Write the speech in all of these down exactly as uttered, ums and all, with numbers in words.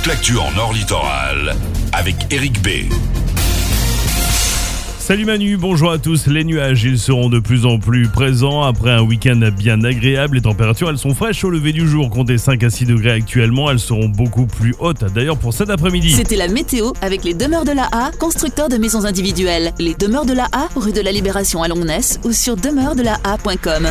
toute l'actu en Nord Littoral avec Eric B. Salut Manu, bonjour à tous. Les nuages, ils seront de plus en plus présents après un week-end bien agréable. Les températures, elles sont fraîches au lever du jour. Comptez cinq à six degrés actuellement. Elles seront beaucoup plus hautes d'ailleurs pour cet après-midi. C'était la météo avec les Demeures de la A, constructeurs de maisons individuelles. Les Demeures de la A, rue de la Libération à Longnes ou sur demeure de la a point com.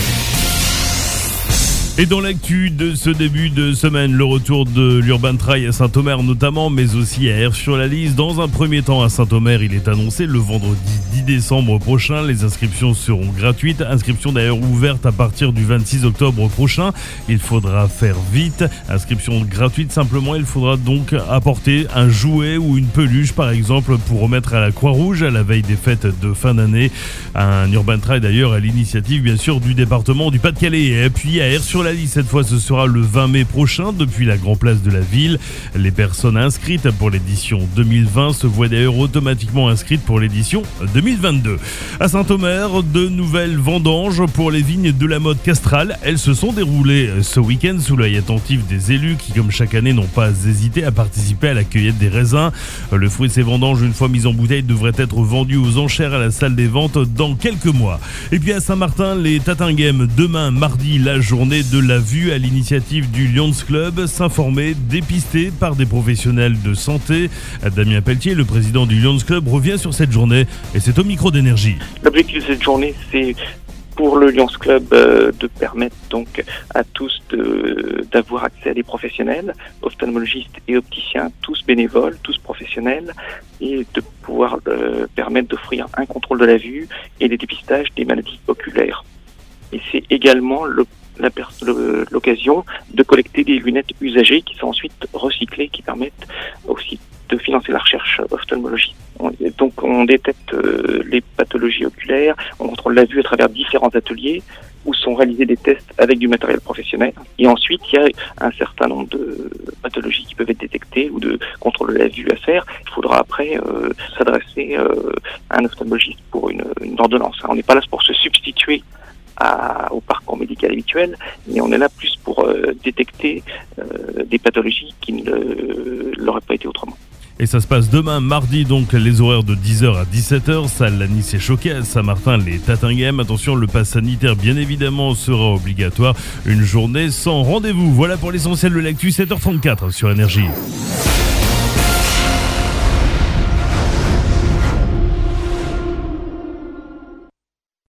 Et dans l'actu de ce début de semaine, le retour de l'Urban Trail à Saint-Omer notamment, mais aussi à Aires-sur-la-Lys. Dans un premier temps à Saint-Omer, il est annoncé le vendredi dix décembre prochain. Les inscriptions seront gratuites. Inscription d'ailleurs ouverte à partir du vingt-six octobre prochain. Il faudra faire vite. Inscription gratuite simplement. Il faudra donc apporter un jouet ou une peluche par exemple pour remettre à la Croix-Rouge à la veille des fêtes de fin d'année. Un Urban Trail d'ailleurs à l'initiative bien sûr du département du Pas-de-Calais. Et puis à Aires-sur-la-Lys, cette fois ce sera le vingt mai prochain depuis la Grand Place de la ville. Les personnes inscrites pour l'édition deux mille vingt se voient d'ailleurs automatiquement inscrites pour l'édition deux mille vingt-deux. À Saint-Omer, de nouvelles vendanges pour les vignes de la Motte Castrale. Elles se sont déroulées ce week-end sous l'œil attentif des élus qui, comme chaque année, n'ont pas hésité à participer à la cueillette des raisins. Le fruit de ces vendanges, une fois mis en bouteille, devrait être vendu aux enchères à la salle des ventes dans quelques mois. Et puis à Saint-Martin, les Tatinghem, demain mardi, la journée de la vue à l'initiative du Lions Club, s'informer, dépister par des professionnels de santé. Damien Pelletier, le président du Lions Club, revient sur cette journée et c'est au micro d'énergie. L'objectif de cette journée, c'est pour le Lions Club euh, de permettre donc à tous de, d'avoir accès à des professionnels, ophtalmologistes et opticiens, tous bénévoles, tous professionnels, et de pouvoir euh, permettre d'offrir un contrôle de la vue et des dépistages des maladies oculaires. Et c'est également le La per- le, l'occasion de collecter des lunettes usagées qui sont ensuite recyclées, qui permettent aussi de financer la recherche ophtalmologique. On, donc on détecte euh, les pathologies oculaires, on contrôle la vue à travers différents ateliers où sont réalisés des tests avec du matériel professionnel. Et ensuite, il y a un certain nombre de pathologies qui peuvent être détectées ou de contrôle de la vue à faire. Il faudra après euh, s'adresser euh, à un ophtalmologiste pour une, une ordonnance. On n'est pas là pour se substituer À, au parcours médical habituel, mais on est là plus pour euh, détecter euh, des pathologies qui ne euh, l'auraient pas été autrement. Et ça se passe demain, mardi, donc les horaires de dix heures à dix-sept heures. Salle Lagny et Choquet, à Saint-Martin, les Tatinghem. Attention, le pass sanitaire, bien évidemment, sera obligatoire. Une journée sans rendez-vous. Voilà pour l'essentiel de l'actu, sept heures trente-quatre sur Énergie.